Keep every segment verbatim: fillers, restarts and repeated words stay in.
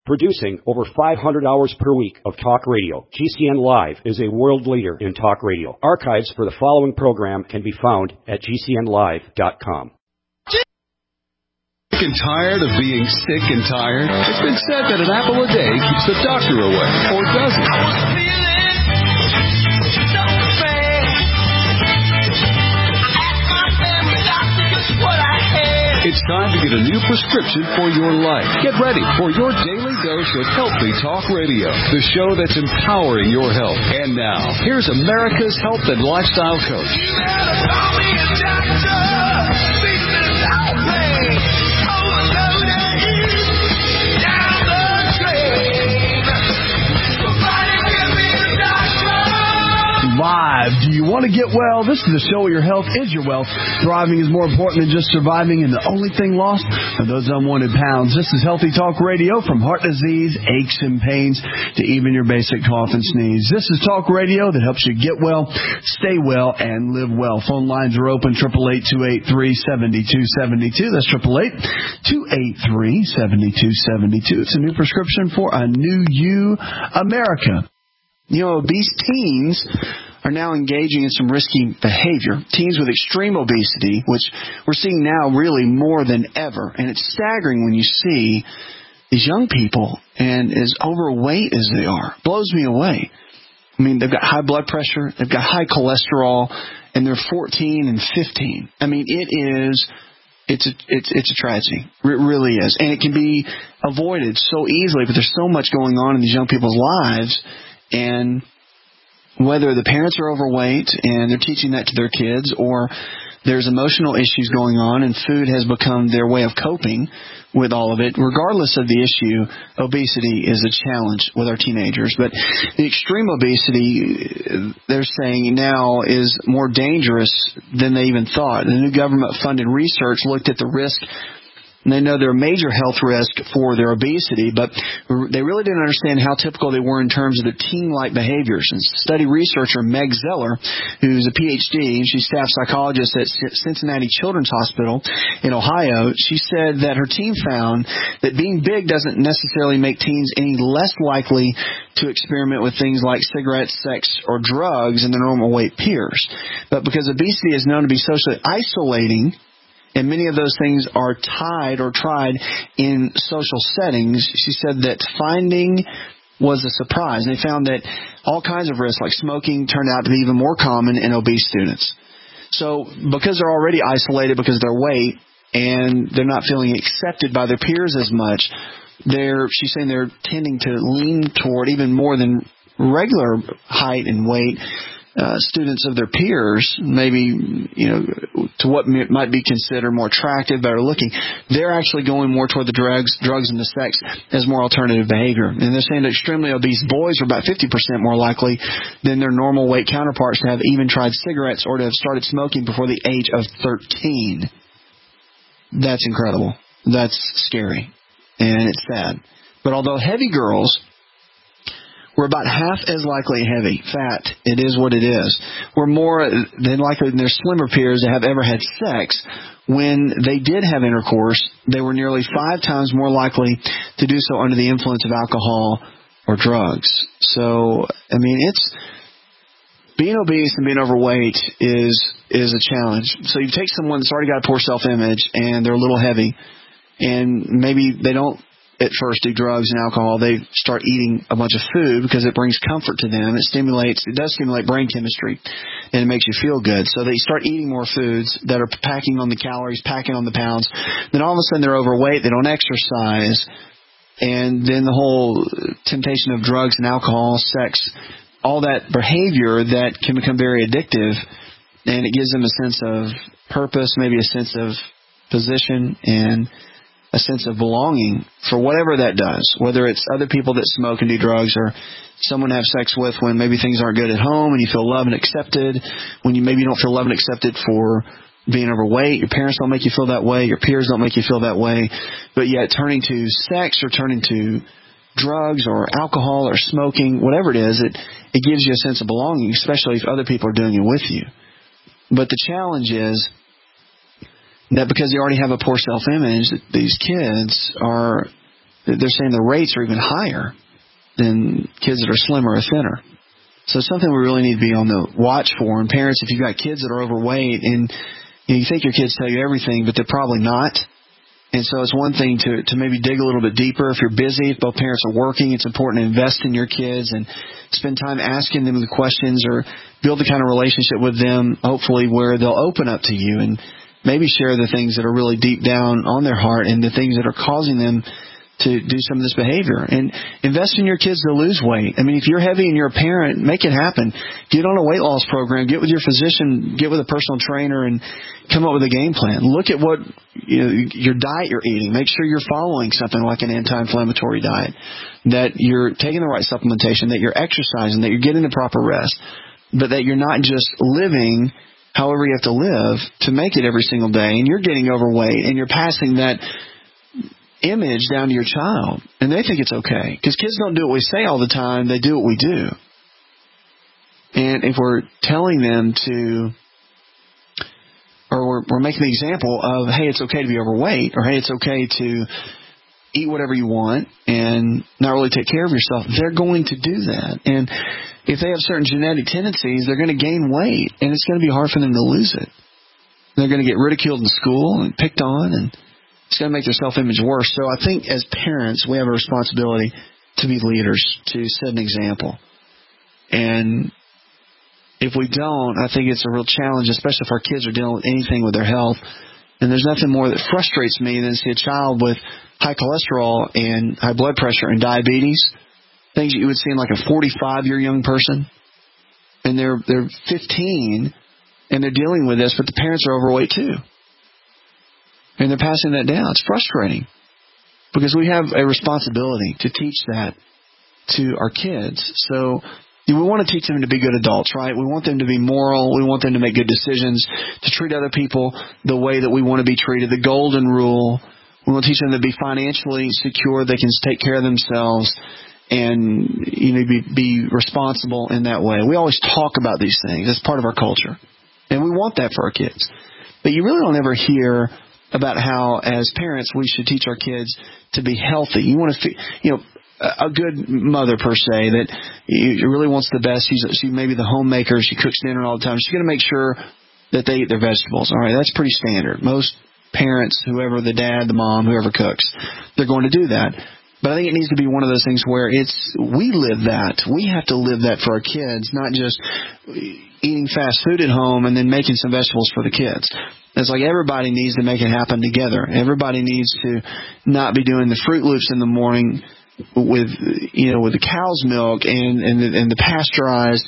Producing over five hundred hours per week of talk radio, G C N Live is a world leader in talk radio. Archives for the following program can be found at G C N live dot com. Sick and tired of being sick and tired? It's been said that an apple a day keeps the doctor away, or does it? It's time to get a new prescription for your life. Get ready for your daily dose of Healthy Talk Radio, the show that's empowering your health. And now, here's America's health and lifestyle coach. You better call me a doctor. Speak to the doctor. Live. Do you want to get well? This is the show where your health is your wealth. Thriving is more important than just surviving, and the only thing lost are those unwanted pounds. This is Healthy Talk Radio, from heart disease, aches and pains, to even your basic cough and sneeze. This is talk radio that helps you get well, stay well, and live well. Phone lines are open, eight eight eight, two eight three, seven two seven two. That's eight eight eight, two eight three, seven two seven two. It's a new prescription for a new you, America. You know, obese teens are now engaging in some risky behavior. Teens with extreme obesity, which we're seeing now really more than ever. And it's staggering when you see these young people and as overweight as they are. It blows me away. I mean, they've got high blood pressure, they've got high cholesterol, and they're fourteen and fifteen. I mean, it is... It's a, it's, it's a tragedy. It really is. And it can be avoided so easily, but there's so much going on in these young people's lives. And whether the parents are overweight and they're teaching that to their kids, or there's emotional issues going on and food has become their way of coping with all of it, regardless of the issue, obesity is a challenge with our teenagers. But the extreme obesity, they're saying now, is more dangerous than they even thought. The new government-funded research looked at the risk, and they know they're a major health risk for their obesity, but they really didn't understand how typical they were in terms of their teen-like behaviors. And study researcher Meg Zeller, who's a P H D, she's staff psychologist at Cincinnati Children's Hospital in Ohio, she said that her team found that being big doesn't necessarily make teens any less likely to experiment with things like cigarettes, sex, or drugs than their normal weight peers. But because obesity is known to be socially isolating, and many of those things are tied or tried in social settings, she said that finding was a surprise. They found that all kinds of risks, like smoking, turned out to be even more common in obese students. So because they're already isolated because of their weight and they're not feeling accepted by their peers as much, they're, she's saying they're tending to lean toward, even more than regular height and weight, Uh, students of their peers, maybe, you know, to what might be considered more attractive, better looking, they're actually going more toward the drugs, drugs and the sex as more alternative behavior. And they're saying that extremely obese boys are about fifty percent more likely than their normal weight counterparts to have even tried cigarettes or to have started smoking before the age of thirteen. That's incredible. That's scary. And it's sad. But although heavy girls we're about half as likely heavy, fat, it is what it is. We're more than likely than their slimmer peers that have ever had sex. When they did have intercourse, they were nearly five times more likely to do so under the influence of alcohol or drugs. So, I mean, it's being obese and being overweight is is a challenge. So you take someone that's already got a poor self-image and they're a little heavy, and maybe they don't at first do drugs and alcohol. They start eating a bunch of food because it brings comfort to them. It stimulates, it does stimulate brain chemistry, and it makes you feel good. So they start eating more foods that are packing on the calories, packing on the pounds. Then all of a sudden they're overweight, they don't exercise, and then the whole temptation of drugs and alcohol, sex, all that behavior that can become very addictive, and it gives them a sense of purpose, maybe a sense of position, and a sense of belonging for whatever that does, whether it's other people that smoke and do drugs, or someone to have sex with when maybe things aren't good at home and you feel loved and accepted, when you maybe don't feel loved and accepted for being overweight. Your parents don't make you feel that way. Your peers don't make you feel that way. But yet turning to sex or turning to drugs or alcohol or smoking, whatever it is, it, it gives you a sense of belonging, especially if other people are doing it with you. But the challenge is that because they already have a poor self-image, these kids are they're saying the rates are even higher than kids that are slimmer or thinner. So it's something we really need to be on the watch for. And parents, if you've got kids that are overweight and you know, you think your kids tell you everything, but they're probably not. And so it's one thing to, to maybe dig a little bit deeper. If you're busy, if both parents are working, it's important to invest in your kids and spend time asking them the questions or build the kind of relationship with them, hopefully, where they'll open up to you and maybe share the things that are really deep down on their heart and the things that are causing them to do some of this behavior. And invest in your kids to lose weight. I mean, if you're heavy and you're a parent, make it happen. Get on a weight loss program. Get with your physician. Get with a personal trainer and come up with a game plan. Look at what you know, your diet you're eating. Make sure you're following something like an anti-inflammatory diet, that you're taking the right supplementation, that you're exercising, that you're getting the proper rest, but that you're not just living however you have to live to make it every single day, and you're getting overweight, and you're passing that image down to your child, and they think it's okay. Because kids don't do what we say all the time, they do what we do. And if we're telling them to, or we're, we're making the example of, hey, it's okay to be overweight, or hey, it's okay to eat whatever you want and not really take care of yourself, they're going to do that. And if they have certain genetic tendencies, they're going to gain weight, and it's going to be hard for them to lose it. They're going to get ridiculed in school and picked on, and it's going to make their self-image worse. So I think as parents, we have a responsibility to be leaders, to set an example. And if we don't, I think it's a real challenge, especially if our kids are dealing with anything with their health. And there's nothing more that frustrates me than to see a child with high cholesterol and high blood pressure and diabetes, things that you would see in like a forty-five-year young person. And they're they're fifteen, and they're dealing with this, but the parents are overweight too. And they're passing that down. It's frustrating because we have a responsibility to teach that to our kids. So we want to teach them to be good adults, right? We want them to be moral. We want them to make good decisions, to treat other people the way that we want to be treated, the golden rule. We want to teach them to be financially secure. They can take care of themselves and you know be, be responsible in that way. We always talk about these things. It's part of our culture. And we want that for our kids. But you really don't ever hear about how, as parents, we should teach our kids to be healthy. You want to, you know, a good mother per se that really wants the best. She's she maybe the homemaker. She cooks dinner all the time. She's going to make sure that they eat their vegetables. All right, that's pretty standard. Most parents, whoever the dad, the mom, whoever cooks, they're going to do that. But I think it needs to be one of those things where it's we live that. We have to live that for our kids, not just eating fast food at home and then making some vegetables for the kids. It's like everybody needs to make it happen together. Everybody needs to not be doing the Fruit Loops in the morning with, you know, with the cow's milk and and the, and the pasteurized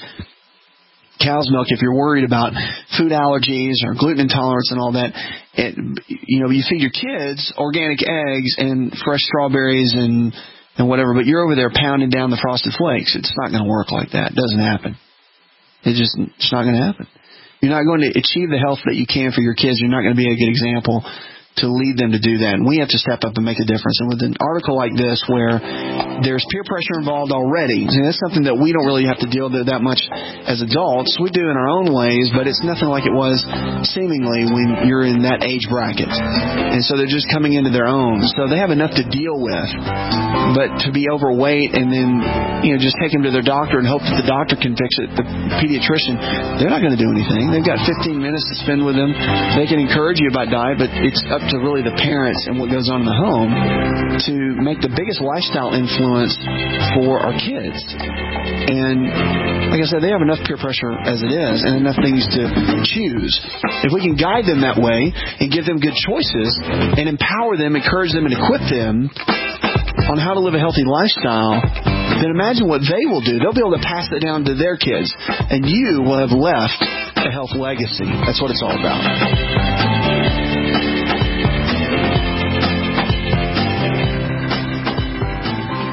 cow's milk. If you're worried about food allergies or gluten intolerance and all that, it, you know, you feed your kids organic eggs and fresh strawberries and and whatever, but you're over there pounding down the Frosted Flakes. It's not going to work like that. It doesn't happen. It just it's not going to happen. You're not going to achieve the health that you can for your kids. You're not going to be a good example to lead them to do that. And we have to step up and make a difference. And with an article like this where there's peer pressure involved already, and that's something that we don't really have to deal with that much as adults. We do in our own ways, but it's nothing like it was seemingly when you're in that age bracket. And so they're just coming into their own. So they have enough to deal with. But to be overweight and then, you know, just take them to their doctor and hope that the doctor can fix it, the pediatrician, they're not going to do anything. They've got fifteen minutes to spend with them. They can encourage you about diet, but it's up to really the parents and what goes on in the home to make the biggest lifestyle influence for our kids. And like I said, they have enough peer pressure as it is and enough things to choose. If we can guide them that way and give them good choices and empower them, encourage them, and equip them on how to live a healthy lifestyle, then imagine what they will do. They'll be able to pass it down to their kids, and you will have left a health legacy. That's what it's all about.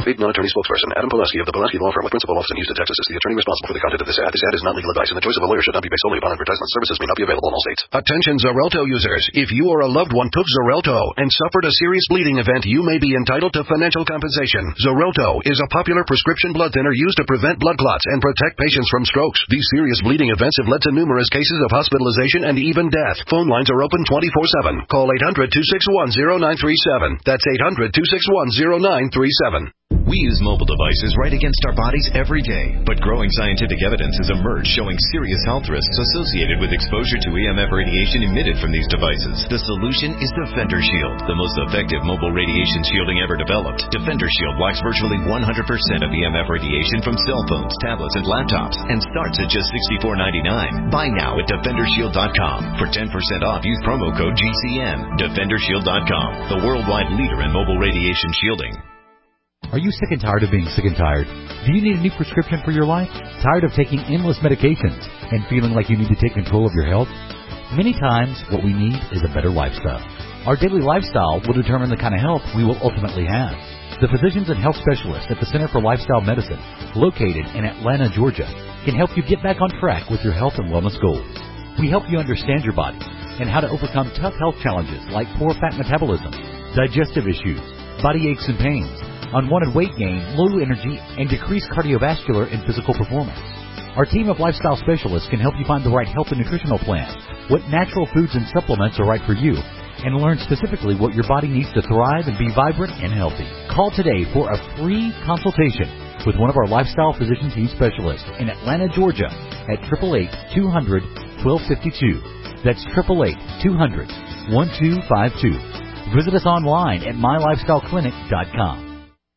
Speed, non-attorney spokesperson. Adam Pulaski of the Pulaski Law Firm with principal office in Houston, Texas is the attorney responsible for the content of this ad. This ad is not legal advice, and the choice of a lawyer should not be based solely upon advertisement. Services may not be available in all states. Attention Xarelto users. If you or a loved one took Xarelto and suffered a serious bleeding event, you may be entitled to financial compensation. Xarelto is a popular prescription blood thinner used to prevent blood clots and protect patients from strokes. These serious bleeding events have led to numerous cases of hospitalization and even death. Phone lines are open twenty-four seven. Call eight hundred, two six one, zero nine three seven. That's eight hundred, two six one, zero nine three seven. We use mobile devices right against our bodies every day, but growing scientific evidence has emerged showing serious health risks associated with exposure to E M F radiation emitted from these devices. The solution is Defender Shield, the most effective mobile radiation shielding ever developed. Defender Shield blocks virtually one hundred percent of E M F radiation from cell phones, tablets, and laptops, and starts at just sixty-four ninety-nine. Buy now at defender shield dot com. For ten percent off, use promo code G C N. defender shield dot com, the worldwide leader in mobile radiation shielding. Are you sick and tired of being sick and tired? Do you need a new prescription for your life? Tired of taking endless medications and feeling like you need to take control of your health? Many times, what we need is a better lifestyle. Our daily lifestyle will determine the kind of health we will ultimately have. The physicians and health specialists at the Center for Lifestyle Medicine, located in Atlanta, Georgia, can help you get back on track with your health and wellness goals. We help you understand your body and how to overcome tough health challenges like poor fat metabolism, digestive issues, body aches and pains, unwanted weight gain, low energy, and decreased cardiovascular and physical performance. Our team of lifestyle specialists can help you find the right health and nutritional plan, what natural foods and supplements are right for you, and learn specifically what your body needs to thrive and be vibrant and healthy. Call today for a free consultation with one of our lifestyle physician team specialists in Atlanta, Georgia at eight eight eight, two hundred, twelve fifty-two. That's eight eight eight, two hundred, twelve fifty-two. Visit us online at my lifestyle clinic dot com.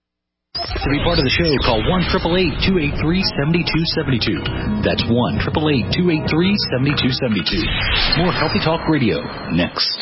To be part of the show, call one eight eight eight, two eight three, seven two seven two. That's one eight eight eight, two eight three, seven two seven two. More Healthy Talk Radio next.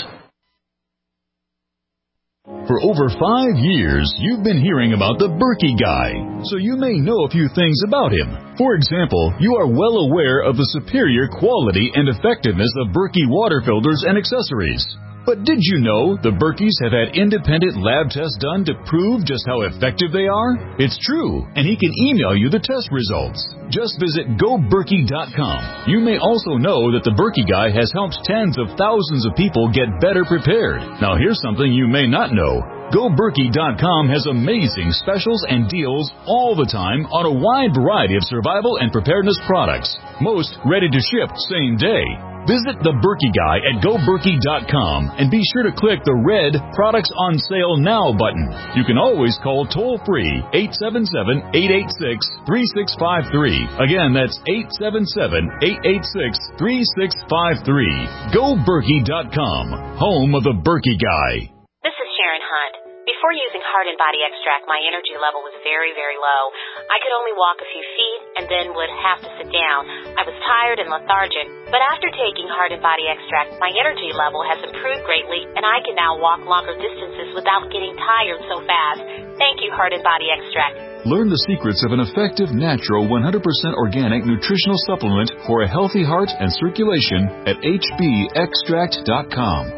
For over five years, you've been hearing about the Berkey Guy, so you may know a few things about him. For example, you are well aware of the superior quality and effectiveness of Berkey water filters and accessories. But did you know the Berkeys have had independent lab tests done to prove just how effective they are? It's true, and he can email you the test results. Just visit go berkey dot com. You may also know that the Berkey Guy has helped tens of thousands of people get better prepared. Now here's something you may not know. go berkey dot com has amazing specials and deals all the time on a wide variety of survival and preparedness products, most ready to ship same day. Visit the Berkey Guy at go berkey dot com and be sure to click the red Products on Sale Now button. You can always call toll-free eight seven seven, eight eight six, three six five three. Again, that's eight seven seven, eight eight six, three six five three. go berkey dot com, home of the Berkey Guy. This is Sharon Hunt. Before using Heart and Body Extract, my energy level was very, very low. I could only walk a few feet and then would have to sit down. I was tired and lethargic. But after taking Heart and Body Extract, my energy level has improved greatly, and I can now walk longer distances without getting tired so fast. Thank you, Heart and Body Extract. Learn the secrets of an effective, natural, one hundred percent organic nutritional supplement for a healthy heart and circulation at h b extract dot com.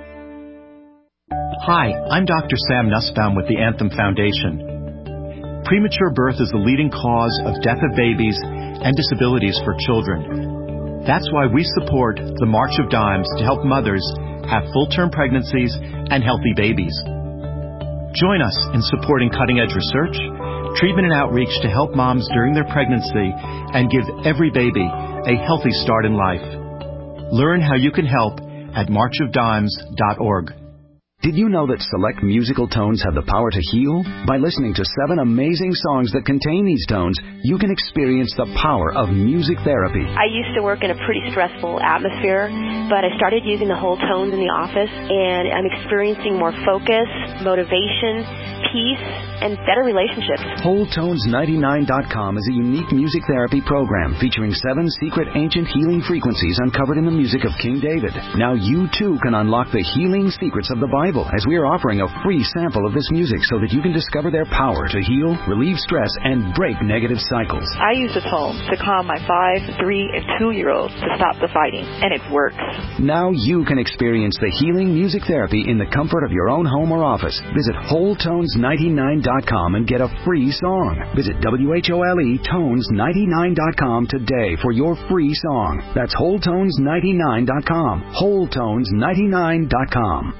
Hi, I'm Doctor Sam Nussbaum with the Anthem Foundation. Premature birth is the leading cause of death of babies and disabilities for children. That's why we support the March of Dimes to help mothers have full-term pregnancies and healthy babies. Join us in supporting cutting-edge research, treatment and outreach to help moms during their pregnancy and give every baby a healthy start in life. Learn how you can help at march of dimes dot org. Did you know that select musical tones have the power to heal? By listening to seven amazing songs that contain these tones, you can experience the power of music therapy. I used to work in a pretty stressful atmosphere, but I started using the whole tones in the office, and I'm experiencing more focus, motivation, peace, and better relationships. whole tones ninety-nine dot com is a unique music therapy program featuring seven secret ancient healing frequencies uncovered in the music of King David. Now you too can unlock the healing secrets of the Bible valuable as we are offering a free sample of this music so that you can discover their power to heal, relieve stress, and break negative cycles. I use the tone to calm my five, three, and two-year-olds to stop the fighting, and it works. Now you can experience the healing music therapy in the comfort of your own home or office. Visit whole tones ninety-nine dot com and get a free song. Visit W H O L E tones ninety-nine dot com today for your free song. That's whole tones ninety-nine dot com. whole tones ninety-nine dot com.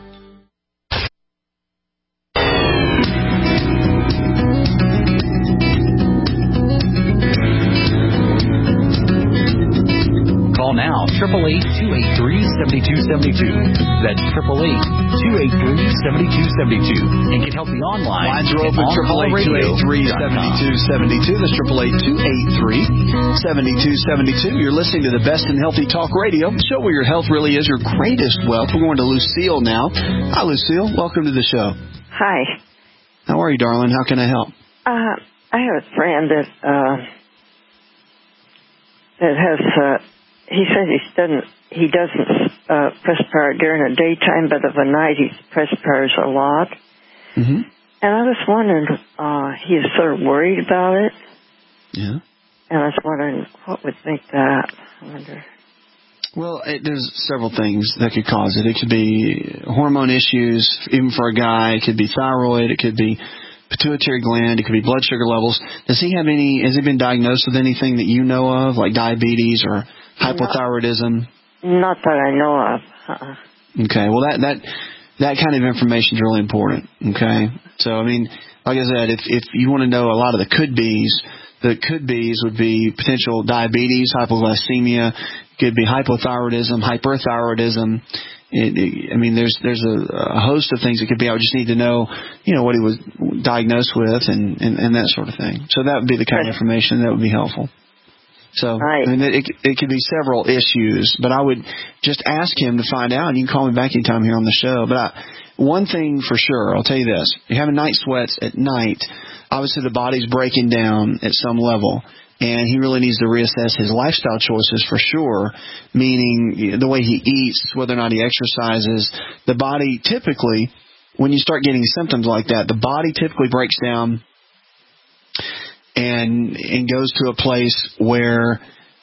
Call now, eight eight eight, two eight three, seven two seven two. That's eight eight eight, two eight three, seven two seven two. And get help the online. Lines are open, eight eight eight, two eight three, seven two seven two. That's eight eight eight, two eight three, seven two seven two. You're listening to the Best in Healthy Talk Radio, the show where your health really is your greatest wealth. We're going to Lucille now. Hi, Lucille. Welcome to the show. Hi. How are you, darling? How can I help? Uh, I have a friend that, uh, that has, uh, he says he doesn't, he doesn't uh, perspire during the daytime, but of a night he perspires a lot. Mm-hmm. And I was wondering, uh, he's sort of worried about it. Yeah. And I was wondering what would make that. I wonder. Well, it, there's several things that could cause it. It could be hormone issues, even for a guy. It could be thyroid. It could be pituitary gland. It could be blood sugar levels. Does he have any, has he been diagnosed with anything that you know of, like diabetes or hypothyroidism? Not, not that I know of. Uh-uh. Okay. Well, that, that, that kind of information is really important. Okay. So, I mean, like I said, if, if you want to know a lot of the could-be's, the could-be's would be potential diabetes, hypoglycemia, could be hypothyroidism, hyperthyroidism. It, it, I mean, there's there's a, a host of things it could be. I would just need to know, you know, what he was diagnosed with and, and, and that sort of thing. So that would be the kind of information that would be helpful. So, right. I mean, it, it could be several issues, but I would just ask him to find out, and you can call me back anytime here on the show. But I, one thing for sure, I'll tell you this. You're having night sweats at night. Obviously, the body's breaking down at some level, and he really needs to reassess his lifestyle choices for sure, meaning the way he eats, whether or not he exercises. The body typically, when you start getting symptoms like that, the body typically breaks down and and goes to a place where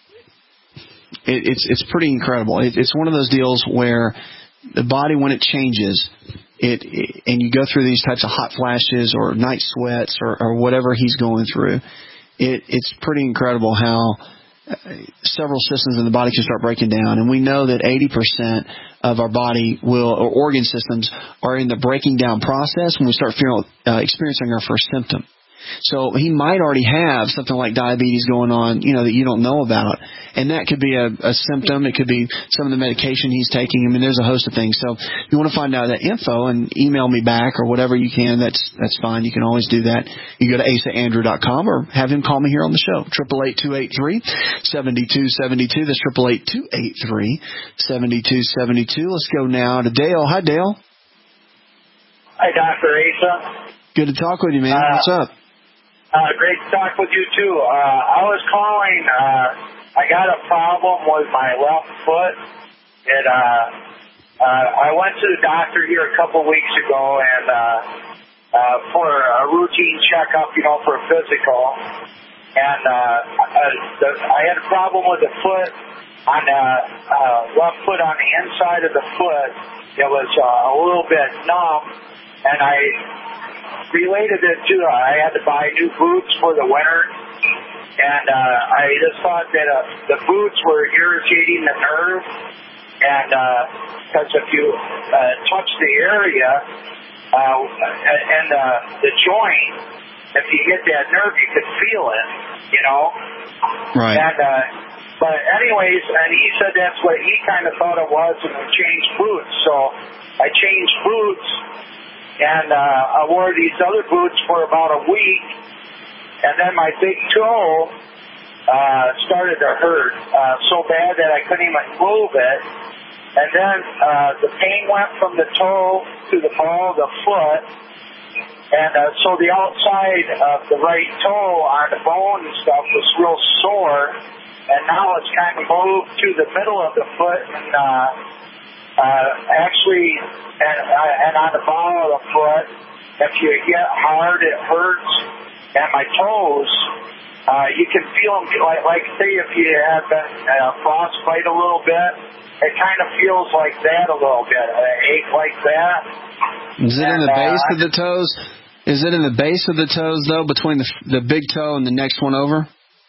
it, it's it's pretty incredible. It, it's one of those deals where the body, when it changes, it, it and you go through these types of hot flashes or night sweats or, or whatever he's going through, it, it's pretty incredible how several systems in the body can start breaking down. And we know that eighty percent of our body will, or organ systems, are in the breaking down process when we start feeling, uh, experiencing our first symptom. So he might already have something like diabetes going on, you know, that you don't know about. And that could be a, a symptom. It could be some of the medication he's taking. I mean, there's a host of things. So if you want to find out that info and email me back or whatever you can, that's that's fine. You can always do that. You go to asa andrew dot com or have him call me here on the show. eight eight eight, two eight three, seven two seven two. That's eight eight eight, two eight three, seven two seven two. Let's go now to Dale. Hi, Dale. Hi, Doctor Asa. Good to talk with you, man. Uh, What's up? Uh, great to talk with you, too. Uh, I was calling. Uh, I got a problem with my left foot. It, uh, uh, I went to the doctor here a couple weeks ago and uh, uh, for a routine checkup, you know, for a physical. And uh, uh, the, I had a problem with the foot on the uh, left foot on the inside of the foot. It was uh, a little bit numb, and I related it to uh, I had to buy new boots for the winter, and uh, I just thought that uh, the boots were irritating the nerve, and because uh, if you uh, touch the area uh, and uh, the joint, if you hit that nerve, you could feel it, you know. Right. And uh, but anyways, and he said that's what he kind of thought it was, and we changed boots. So I changed boots. And uh, I wore these other boots for about a week, and then my big toe uh, started to hurt uh, so bad that I couldn't even move it. And then uh, the pain went from the toe to the ball of the foot, and uh, so the outside of the right toe on the bone and stuff was real sore, and now it's kind of moved to the middle of the foot, and uh, uh, actually, and, uh, and on the bottom of the foot, if you get hard, it hurts. And my toes, uh, you can feel them, like, like say if you have been uh, frostbite a little bit, it kind of feels like that a little bit, an ache like that. Is it and, in the base uh, of the toes? Is it in the base of the toes, though, between the the big toe and the next one over?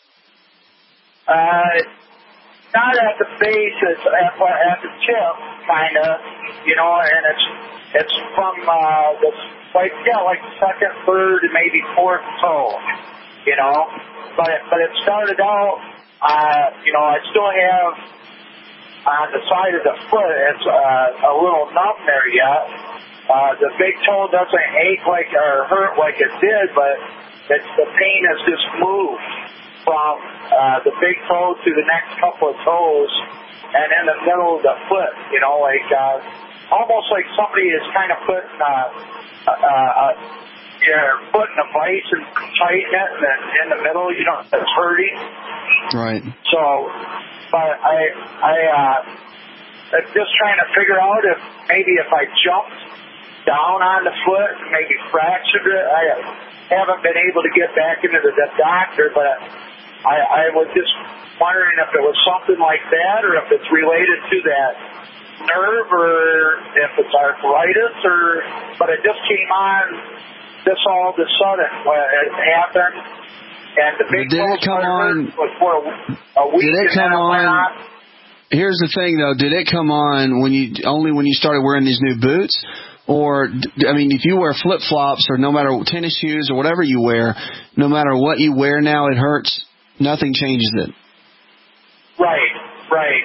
Uh, not at the base, it's at, at the tip, kind of, you know, and it's it's from uh, the, like, yeah, like second, third, and maybe fourth toe, you know. But it, but it started out, uh, you know, I still have on the side of the foot, it's uh, a little numb there yet. Uh, the big toe doesn't ache like or hurt like it did, but it's, the pain has just moved from uh, the big toe to the next couple of toes and in the middle of the foot, you know, like uh, almost like somebody is kind of putting uh, uh, uh, your foot in a vice and tighten it, and then in the middle, you know, it's hurting. Right. So, but I, I, uh, I'm just trying to figure out if maybe if I jumped down on the foot, maybe fractured it. I haven't been able to get back into the, the doctor, but I, I was just wondering if it was something like that, or if it's related to that nerve, or if it's arthritis, or. But it just came on this all of a sudden when it happened, and the big did it come on? Was for a, a week. Did it come on? on? Here's the thing, though. Did it come on when you only when you started wearing these new boots? Or, I mean, if you wear flip-flops or no matter what, tennis shoes or whatever you wear, no matter what you wear now, it hurts. Nothing changes it. Right, right.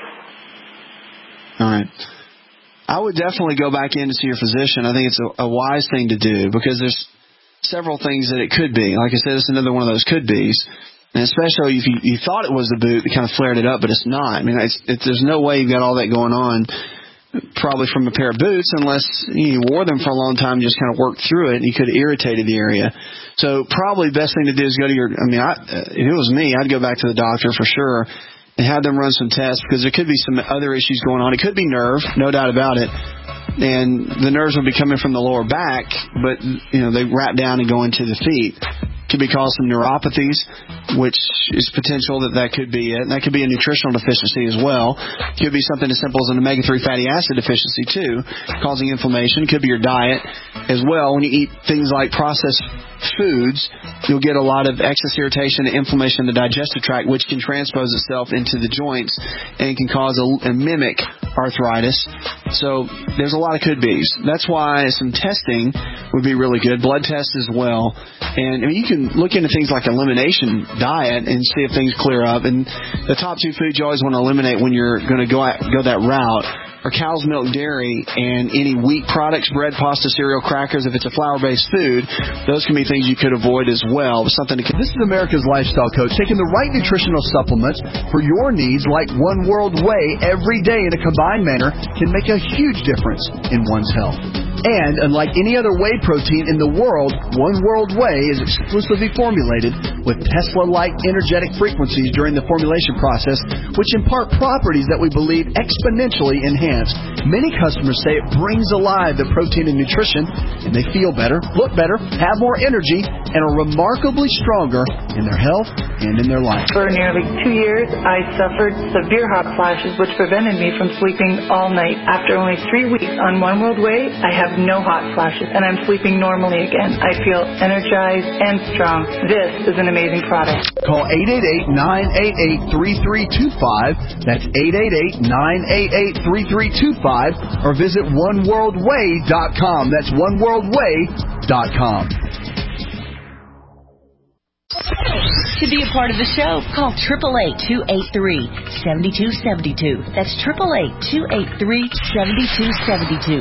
All right. I would definitely go back in to see your physician. I think it's a, a wise thing to do because there's several things that it could be. Like I said, it's another one of those could-be's. And especially if you, you thought it was the boot that kind of flared it up, but it's not. I mean, it's, it's, there's no way you've got all that going on probably from a pair of boots unless you wore them for a long time and just kind of worked through it and you could have irritated the area. So probably the best thing to do is go to your, I mean, I, if it was me, I'd go back to the doctor for sure and have them run some tests because there could be some other issues going on. It could be nerve, no doubt about it. And the nerves would be coming from the lower back, but, you know, they wrap down and go into the feet. Could be causing neuropathies, which is potential that that could be it. And that could be a nutritional deficiency as well. Could be something as simple as an omega three fatty acid deficiency, too, causing inflammation. Could be your diet as well. When you eat things like processed foods, you'll get a lot of excess irritation and inflammation in the digestive tract, which can transpose itself into the joints and can cause a, a mimic arthritis. So there's a lot of could-be's. That's why some testing would be really good. Blood tests as well. And I mean, you can look into things like elimination diet and see if things clear up. And the top two foods you always want to eliminate when you're going to go at, go that route are cow's milk dairy and any wheat products, bread, pasta, cereal, crackers. If it's a flour-based food, those can be things you could avoid as well. Something to. This is America's Lifestyle Coach, taking the right nutritional supplements for your needs, like One World Whey, every day in a combined manner can make a huge difference in one's health. And unlike any other whey protein in the world, One World Whey is exclusively formulated with Tesla-like energetic frequencies during the formulation process, which impart properties that we believe exponentially enhance. Many customers say it brings alive the protein and nutrition, and they feel better, look better, have more energy, and are remarkably stronger in their health and in their life. For nearly two years, I suffered severe hot flashes, which prevented me from sleeping all night. After only three weeks on One World Whey, I have no hot flashes, and I'm sleeping normally again. I feel energized and strong. This is an amazing product. Call eight eight eight, nine eight eight, three three two five. That's eight eight eight, nine eight eight, three three two five, or visit one world whey dot com. That's one world whey dot com. To be a part of the show, call eight eight eight, two eight three, seven two seven two. That's eight eight eight, two eight three, seven two seven two.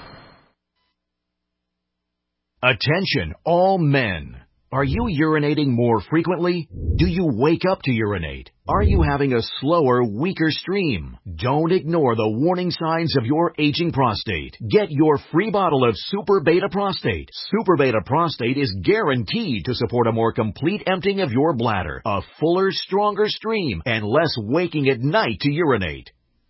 Attention, all men. Are you urinating more frequently? Do you wake up to urinate? Are you having a slower, weaker stream? Don't ignore the warning signs of your aging prostate. Get your free bottle of Super Beta Prostate. Super Beta Prostate is guaranteed to support a more complete emptying of your bladder, a fuller, stronger stream, and less waking at night to urinate.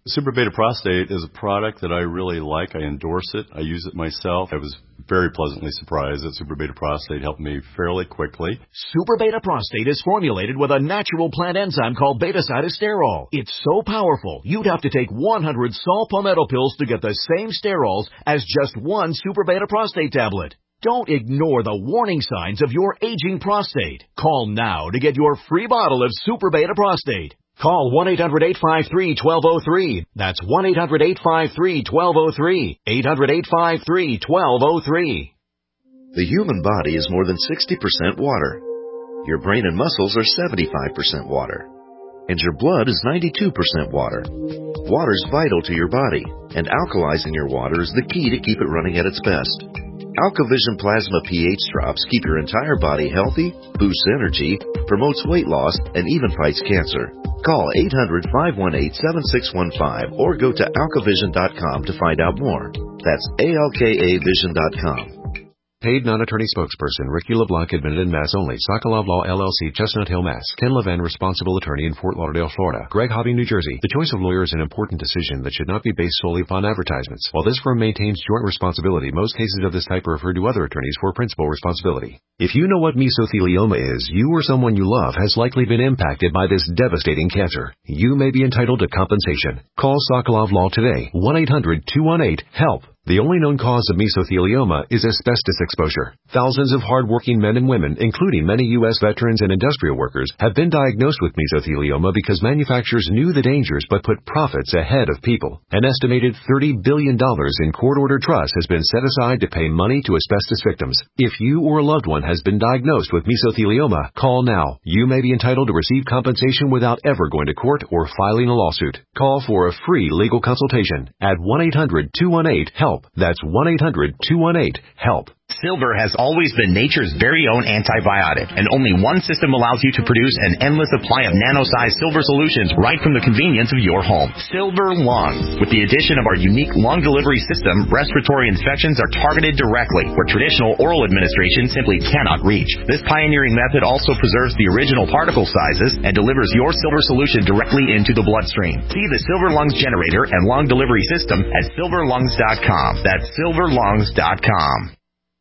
Super Beta Prostate is a product that I really like. I endorse it. I use it myself. I was very pleasantly surprised that Super Beta Prostate helped me fairly quickly. Super Beta Prostate is formulated with a natural plant enzyme called beta-cytosterol. It's so powerful, you'd have to take one hundred saw palmetto pills to get the same sterols as just one Super Beta Prostate tablet. Don't ignore the warning signs of your aging prostate. Call now to get your free bottle of Super Beta Prostate. Call one eight hundred eight five three one two zero three. That's one eight hundred eight five three one two zero three. eight hundred eight five three one two zero three. The human body is more than sixty percent water. Your brain and muscles are seventy-five percent water. And your blood is ninety-two percent water. Water is vital to your body, and alkalizing your water is the key to keep it running at its best. AlkaVision Plasma pH drops keep your entire body healthy, boosts energy, promotes weight loss, and even fights cancer. Call eight hundred, five one eight, seven six one five or go to alkavision dot com to find out more. That's A L K A vision dot com. Paid non-attorney spokesperson Ricky LeBlanc, admitted in Mass only. Sokolov Law, L L C, Chestnut Hill, Mass. Ken Levin, responsible attorney in Fort Lauderdale, Florida. Greg Hobby, New Jersey. The choice of lawyer is an important decision that should not be based solely upon advertisements. While this firm maintains joint responsibility, most cases of this type are referred to other attorneys for principal responsibility. If you know what mesothelioma is, you or someone you love has likely been impacted by this devastating cancer. You may be entitled to compensation. Call Sokolov Law today. one eight hundred two one eight HELP. The only known cause of mesothelioma is asbestos exposure. Thousands of hardworking men and women, including many U S veterans and industrial workers, have been diagnosed with mesothelioma because manufacturers knew the dangers but put profits ahead of people. An estimated thirty billion dollars in court-ordered trust has been set aside to pay money to asbestos victims. If you or a loved one has been diagnosed with mesothelioma, call now. You may be entitled to receive compensation without ever going to court or filing a lawsuit. Call for a free legal consultation at one eight hundred two one eight HELP. That's one eight hundred two one eight HELP. Silver has always been nature's very own antibiotic, and only one system allows you to produce an endless supply of nano-sized silver solutions right from the convenience of your home. Silver Lungs. With the addition of our unique lung delivery system, respiratory infections are targeted directly, where traditional oral administration simply cannot reach. This pioneering method also preserves the original particle sizes and delivers your silver solution directly into the bloodstream. See the Silver Lungs generator and lung delivery system at silver lungs dot com. That's silver lungs dot com.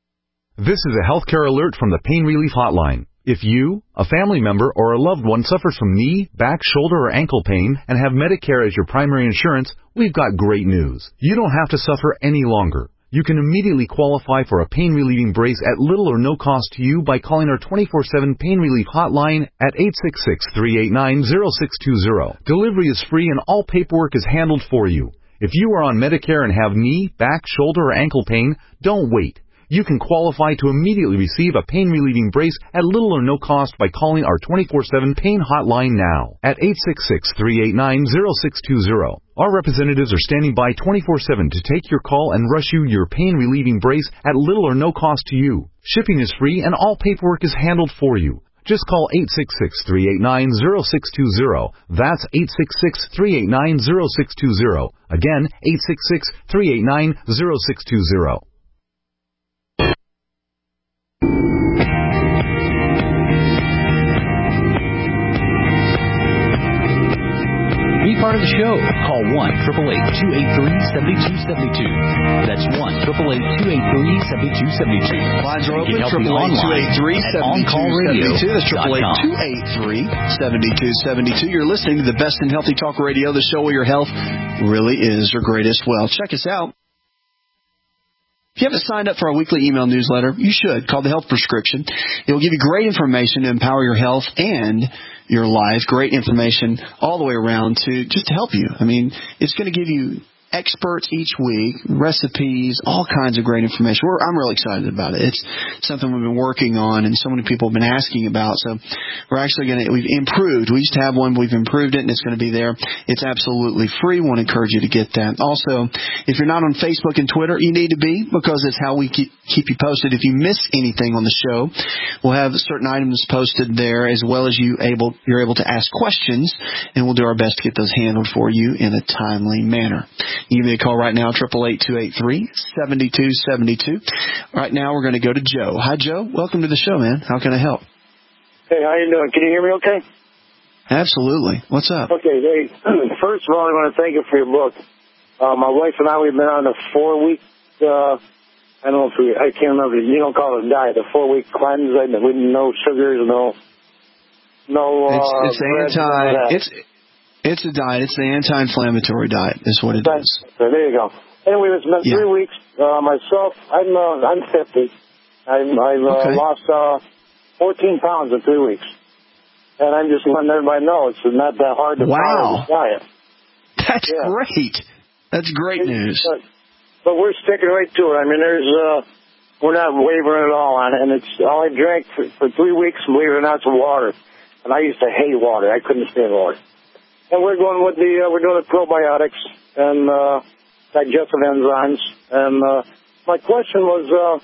This is a healthcare alert from the Pain Relief Hotline. If you, a family member, or a loved one suffers from knee, back, shoulder, or ankle pain and have Medicare as your primary insurance, we've got great news. You don't have to suffer any longer. You can immediately qualify for a pain-relieving brace at little or no cost to you by calling our twenty-four seven Pain Relief Hotline at eight six six, three eight nine, zero six two zero. Delivery is free and all paperwork is handled for you. If you are on Medicare and have knee, back, shoulder, or ankle pain, don't wait. You can qualify to immediately receive a pain-relieving brace at little or no cost by calling our twenty-four seven Pain Hotline now at eight six six, three eight nine, zero six two zero. Our representatives are standing by twenty-four seven to take your call and rush you your pain-relieving brace at little or no cost to you. Shipping is free and all paperwork is handled for you. Just call eight six six, three eight nine, zero six two zero. That's eight six six, three eight nine, zero six two zero. Again, eight six six, three eight nine, zero six two zero. Be part of the show. Call one eight eight eight, two eight three, seven two seven two. That's one eight eight eight, two eight three, seven two seven two. Lines are open, eight eight eight, two eight three, seven two seven two. That's eight eight eight, two eight three, seven two seven two. You're listening to the best in healthy talk radio, the show where your health really is your greatest wealth. Check us out. If you haven't signed up for our weekly email newsletter, you should, called The Health Prescription. It will give you great information to empower your health and your life, great information all the way around to just to help you. I mean, it's going to give you experts each week, recipes, all kinds of great information. We're, I'm really excited about it. It's something we've been working on and so many people have been asking about. So we're actually going to, we've improved. We used to have one, we've improved it, and it's going to be there. It's absolutely free. We want to encourage you to get that. Also, if you're not on Facebook and Twitter, you need to be, because it's how we keep, keep you posted. If you miss anything on the show, we'll have certain items posted there, as well as you able, you're able to ask questions, and we'll do our best to get those handled for you in a timely manner. Give me a call right now, eight eight eight, two eight three, seven two seven two. Right now, we're going to go to Joe. Hi, Joe. Welcome to the show, man. How can I help? Hey, how you doing? Can you hear me okay? Absolutely. What's up? Okay, hey, first of all, I want to thank you for your book. Uh, my wife and I, we've been on a four-week, uh, I don't know if we, I can't remember, you don't call it a diet, a four-week cleanse, with no sugars, no, no, uh, It's, it's bread, anti, none of that. it's, it's a diet. It's the anti-inflammatory diet is what it is. So there you go. Anyway, it's been Yeah. three weeks. Uh, myself, I'm, uh, I'm fifty. I'm, I've, uh, Okay. lost, uh, fourteen pounds in three weeks. And I'm just letting everybody know it's not that hard to Wow. follow this diet. That's Yeah. great. That's great news. But, but we're sticking right to it. I mean, there's, uh, we're not wavering at all on it. And it's all I drank for, for three weeks, believe it or not, is water. And I used to hate water. I couldn't stand water. And we're going with the, uh, we're doing the probiotics and, uh, digestive enzymes. And, uh, my question was, uh,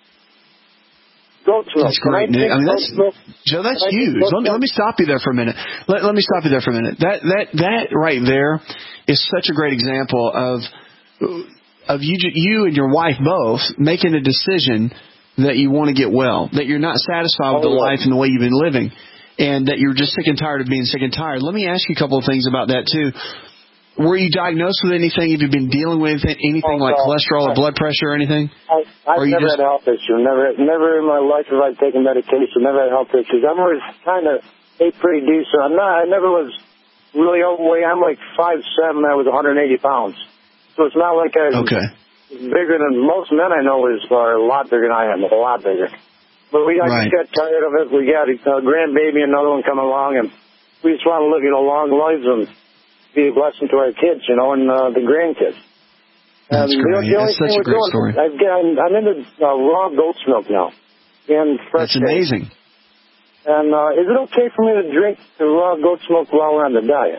goat's milk. That's great news. I mean, that's, Joe, that's huge. Let me, let me stop you there for a minute. Let, let me stop you there for a minute. That that that right there is such a great example of of you you and your wife both making a decision that you want to get well, that you're not satisfied with the life and the way you've been living, and that you're just sick and tired of being sick and tired. Let me ask you a couple of things about that too. Were you diagnosed with anything? Have you been dealing with anything like cholesterol or blood pressure or anything? I, I've Or you never just- had a health issue. Never, never in my life have I taken medication. Never had health issues. I'm always kind of ate pretty decent. I'm not. I never was really overweight. I'm like five seven. I was one hundred eighty pounds. So it's not like I'm okay. bigger than most men I know is are a lot bigger than I am. A lot bigger. But we I Right. just got tired of it. We got a grandbaby, another one coming along, and we just want to live, you know, long lives and be a blessing to our kids, you know, and uh, the grandkids. That's And great. The, the only That's such thing a we're great doing, story. I've got, I'm, I'm into uh, raw goat's milk now. And fresh That's amazing. eggs. And uh, is it okay for me to drink the raw goat's milk while we're on the diet?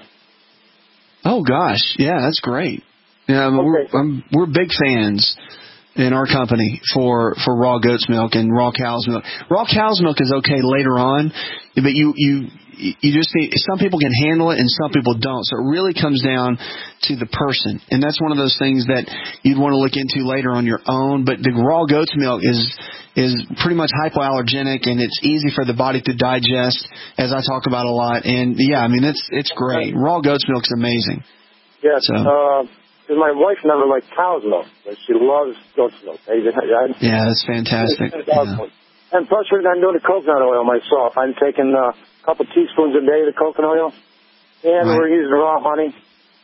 Oh gosh, yeah, that's great. Yeah, we're I'm, we're big fans in our company for for raw goat's milk and raw cow's milk. Raw cow's milk is okay later on, but you you you just need, some people can handle it and some people don't. So it really comes down to the person, and that's one of those things that you'd want to look into later on your own. But the raw goat's milk is is pretty much hypoallergenic, and it's easy for the body to digest, as I talk about a lot. And yeah, I mean it's it's great. Raw goat's milk is amazing. Yes. So. Uh, 'cause my wife never liked cow's milk, but she loves goat's milk. I, I, Yeah, that's fantastic. Yeah. And plus, we're I'm doing the coconut oil myself. I'm taking uh, a couple teaspoons a day of the coconut oil, and Right. we're using raw honey.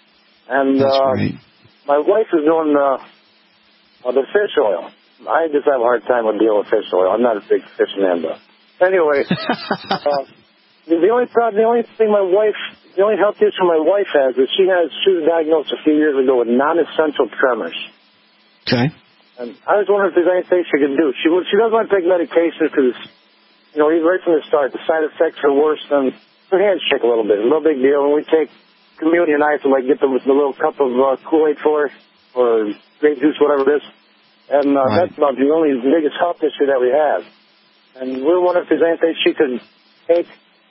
And That's uh, great. my wife is doing uh, uh, the fish oil. I just have a hard time with dealing with fish oil. I'm not a big fish man, but anyway, uh, the, the only problem, the only thing my wife, the only health issue my wife has is she has she was diagnosed a few years ago with non-essential tremors. Okay. And I was wondering if there's anything she can do. She she doesn't want to take medication because, you know, even right from the start, the side effects are worse than her hands shake a little bit. No big deal. When we take communion, I have to like get the, the little cup of uh, Kool-Aid for her or grape juice, whatever it is. And uh, Right. that's about the only biggest health issue that we have. And we're wondering if there's anything she could take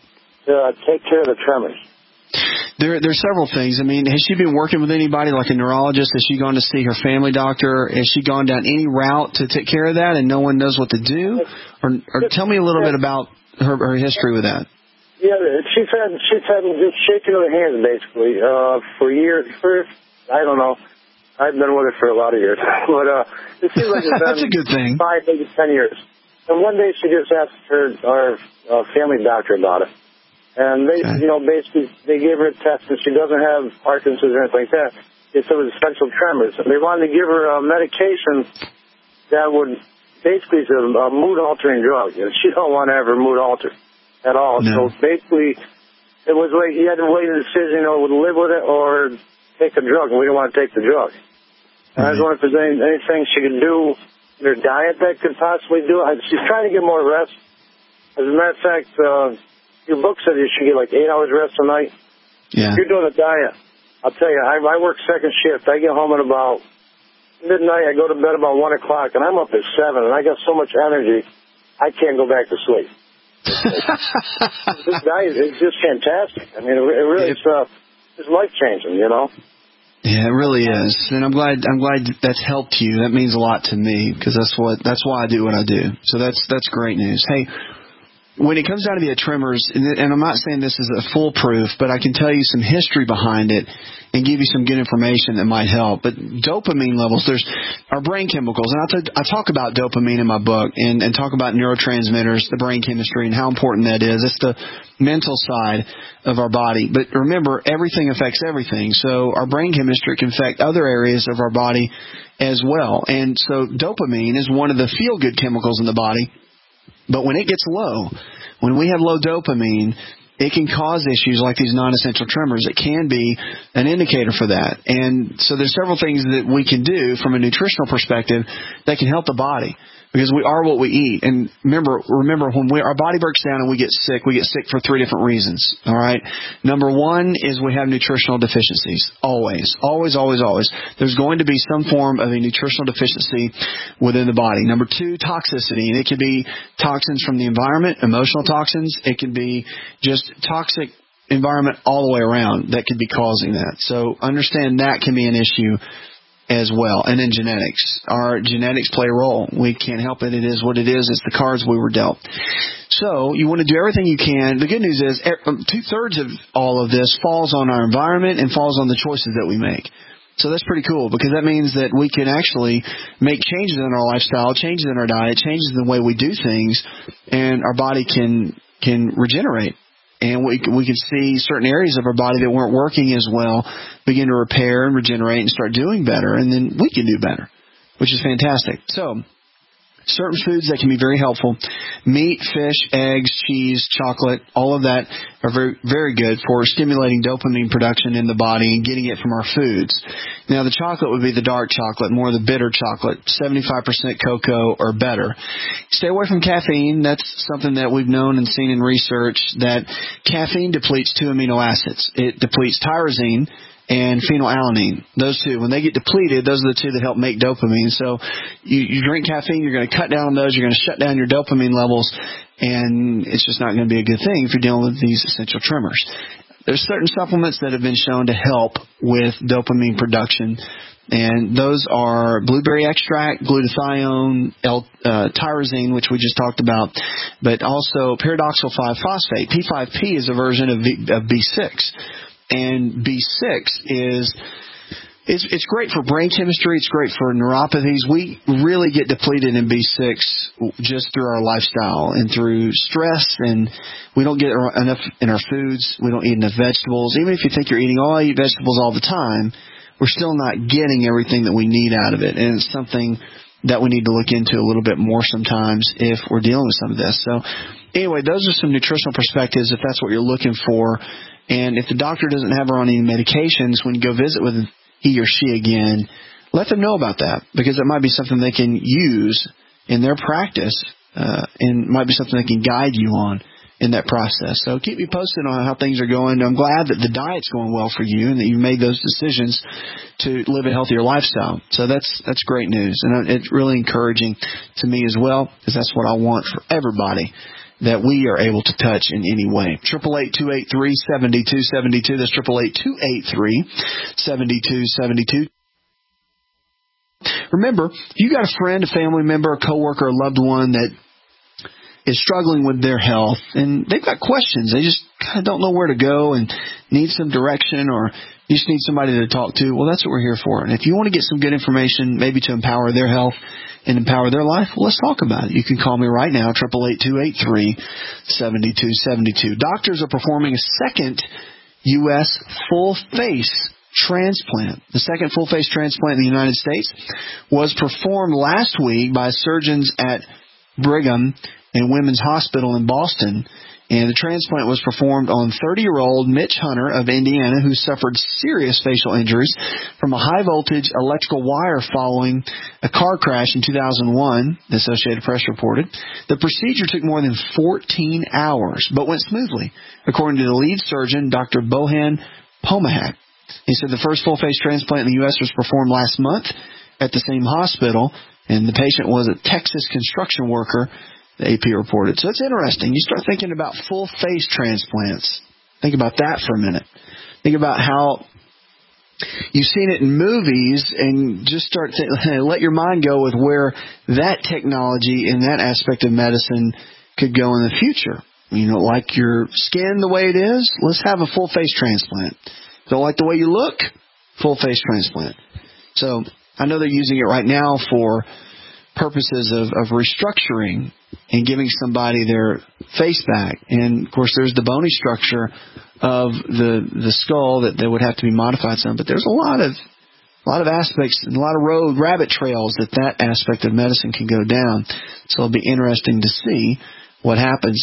to uh, take care of the tremors. There, there's several things. I mean, has she been working with anybody like a neurologist? Has she gone to see her family doctor? Has she gone down any route to take care of that and no one knows what to do? Or, or tell me a little bit about her, her history with that. Yeah, she's had she's had just shaking of the hands basically uh, for years. For I don't know, I've been with her for a lot of years, but uh, it seems like it's been That's a good thing. Five, maybe ten years. And one day she just asked her our uh, family doctor about it, and they, okay. you know, basically they gave her a test, and she doesn't have Parkinson's or anything like that. It's some essential tremors, and they wanted to give her a medication that would basically is a, a mood altering drug. And she don't want to have her mood altered at all. No. So basically, it was like you had to weigh the decision, you know, would live with it or take a drug, and we didn't want to take the drug. And I was wondering if there's any, anything she could do in her diet that could possibly do it. She's trying to get more rest. As a matter of fact, uh, your book said you should get like eight hours rest a night. Yeah. If you're doing a diet, I'll tell you, I, I work second shift. I get home at about midnight. I go to bed about one o'clock, and I'm up at seven, and I got so much energy, I can't go back to sleep. This diet is just fantastic. I mean, it, it really is uh, it's life changing, you know. Yeah, it really is, and I'm glad I'm glad that's helped you. That means a lot to me because that's what that's why I do what I do. So that's that's great news. Hey, when it comes down to the tremors, and I'm not saying this is a foolproof, but I can tell you some history behind it and give you some good information that might help. But dopamine levels, there's our brain chemicals, and I, t- I talk about dopamine in my book and, and talk about neurotransmitters, the brain chemistry, and how important that is. It's the mental side of our body. But remember, everything affects everything. So our brain chemistry can affect other areas of our body as well. And so dopamine is one of the feel-good chemicals in the body. But when it gets low, when we have low dopamine, it can cause issues like these non-essential tremors. It can be an indicator for that. And so there's several things that we can do from a nutritional perspective that can help the body, because we are what we eat. And remember, remember when we, our body breaks down and we get sick, we get sick for three different reasons. All right. Number one is we have nutritional deficiencies. Always, always, always, always. There's going to be some form of a nutritional deficiency within the body. Number two, toxicity. And it can be toxins from the environment, emotional toxins. It can be just toxic environment all the way around that could be causing that. So understand that can be an issue as well. And then genetics. Our genetics play a role. We can't help it. It is what it is. It's the cards we were dealt. So you want to do everything you can. The good news is two-thirds of all of this falls on our environment and falls on the choices that we make. So that's pretty cool, because that means that we can actually make changes in our lifestyle, changes in our diet, changes in the way we do things, and our body can can regenerate. And we we can see certain areas of our body that weren't working as well begin to repair and regenerate and start doing better, and then we can do better, which is fantastic. So certain foods that can be very helpful: meat, fish, eggs, cheese, chocolate, all of that are very, very good for stimulating dopamine production in the body and getting it from our foods. Now, the chocolate would be the dark chocolate, more the bitter chocolate, seventy-five percent cocoa or better. Stay away from caffeine. That's something that we've known and seen in research, that caffeine depletes two amino acids. It depletes tyrosine and phenylalanine. Those two, when they get depleted, those are the two that help make dopamine. So you, you drink caffeine, you're going to cut down on those, you're going to shut down your dopamine levels, and it's just not going to be a good thing if you're dealing with these essential tremors. There's certain supplements that have been shown to help with dopamine production, and those are blueberry extract, glutathione, L, uh, tyrosine, which we just talked about, but also pyridoxal five phosphate. P five P is a version of, v, of B six. And B six is it's, it's great for brain chemistry. It's great for neuropathies. We really get depleted in B six just through our lifestyle and through stress, and we don't get enough in our foods. We don't eat enough vegetables. Even if you think you're eating, oh, I eat vegetables all the time, we're still not getting everything that we need out of it. And it's something that we need to look into a little bit more sometimes if we're dealing with some of this. So anyway, those are some nutritional perspectives if that's what you're looking for. And if the doctor doesn't have her on any medications, when you go visit with he or she again, let them know about that, because it might be something they can use in their practice, uh, and might be something they can guide you on in that process. So keep me posted on how things are going. I'm glad that the diet's going well for you and that you made those decisions to live a healthier lifestyle. So that's that's great news, and it's really encouraging to me as well, because that's what I want for everybody that we are able to touch in any way. triple eight, two eight three, seven two seven two. That's triple eight, two eight three, seven two seven two. Remember, if you got a friend, a family member, a coworker, a loved one that is struggling with their health, and they've got questions, they just kind of don't know where to go and need some direction, or you just need somebody to talk to, well, that's what we're here for. And if you want to get some good information, maybe to empower their health and empower their life, well, let's talk about it. You can call me right now, triple eight, two eight three, seven two seven two. Doctors are performing a second U S full-face transplant. The second full-face transplant in the United States was performed last week by surgeons at Brigham and Women's Hospital in Boston. And the transplant was performed on thirty-year-old Mitch Hunter of Indiana, who suffered serious facial injuries from a high-voltage electrical wire following a car crash in two thousand one, the Associated Press reported. The procedure took more than fourteen hours, but went smoothly, according to the lead surgeon, Doctor Bohan Pomahak. He said the first full-face transplant in the U S was performed last month at the same hospital, and the patient was a Texas construction worker, the A P reported. So it's interesting. You start thinking about full-face transplants. Think about that for a minute. Think about how you've seen it in movies, and just start to let your mind go with where that technology and that aspect of medicine could go in the future. You don't like your skin the way it is? Let's have a full face transplant. Don't like the way you look? Full face transplant. So I know they're using it right now for purposes of, of restructuring and giving somebody their face back. And, of course, there's the bony structure of the the skull that, that would have to be modified some. But there's a lot of a lot of aspects and a lot of road rabbit trails that that aspect of medicine can go down. So it'll be interesting to see what happens.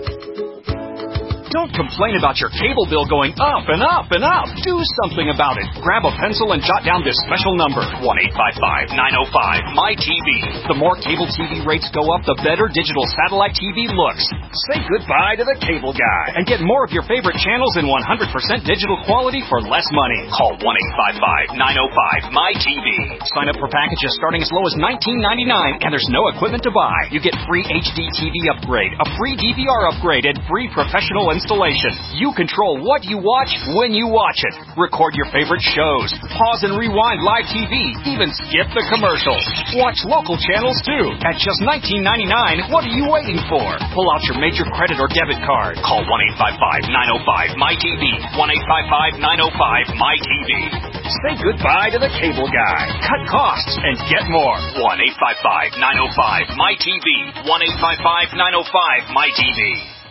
Don't complain about your cable bill going up and up and up. Do something about it. Grab a pencil and jot down this special number, one eight five five, nine oh five, M Y T V. The more cable T V rates go up, the better digital satellite T V looks. Say goodbye to the cable guy and get more of your favorite channels in one hundred percent digital quality for less money. Call one eight five five, nine oh five, M Y T V. Sign up for packages starting as low as nineteen ninety-nine, and there's no equipment to buy. You get free H D T V upgrade, a free D V R upgrade, and free professional installation. You control what you watch when you watch it. Record your favorite shows. Pause and rewind live T V. Even skip the commercials. Watch local channels too. At just nineteen ninety-nine, what are you waiting for? Pull out your major credit or debit card. Call one eight five five, nine oh five, M Y T V. one eight five five, nine oh five, M Y T V. Say goodbye to the cable guy. Cut costs and get more. one eight five five, nine oh five, M Y T V. one eight five five, nine oh five, M Y T V.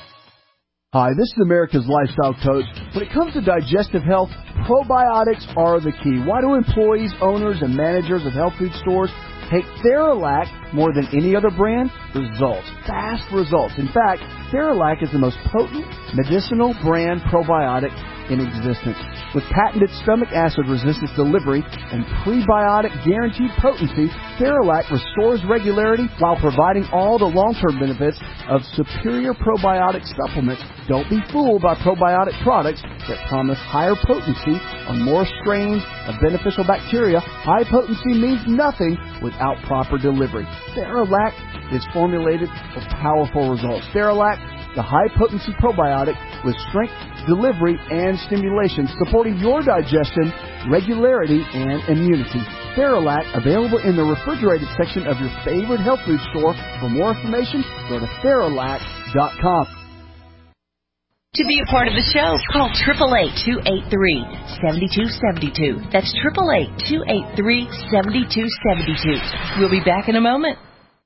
Hi, this is America's Lifestyle Coach. When it comes to digestive health, probiotics are the key. Why do employees, owners, and managers of health food stores take Theralac more than any other brand? Results. Fast results. In fact, Theralac is the most potent medicinal brand probiotic in existence. With patented stomach acid resistance delivery and prebiotic guaranteed potency, Theralac restores regularity while providing all the long-term benefits of superior probiotic supplements. Don't be fooled by probiotic products that promise higher potency on more strains of beneficial bacteria. High potency means nothing without proper delivery. Theralac is formulated for powerful results. Theralac, the high-potency probiotic with strength, delivery, and stimulation, supporting your digestion, regularity, and immunity. Theralac, available in the refrigerated section of your favorite health food store. For more information, go to Theralac dot com. To be a part of the show, call eight eight eight, two eight three, seven two seven two. That's eight eight eight, two eight three, seven two seven two. We'll be back in a moment.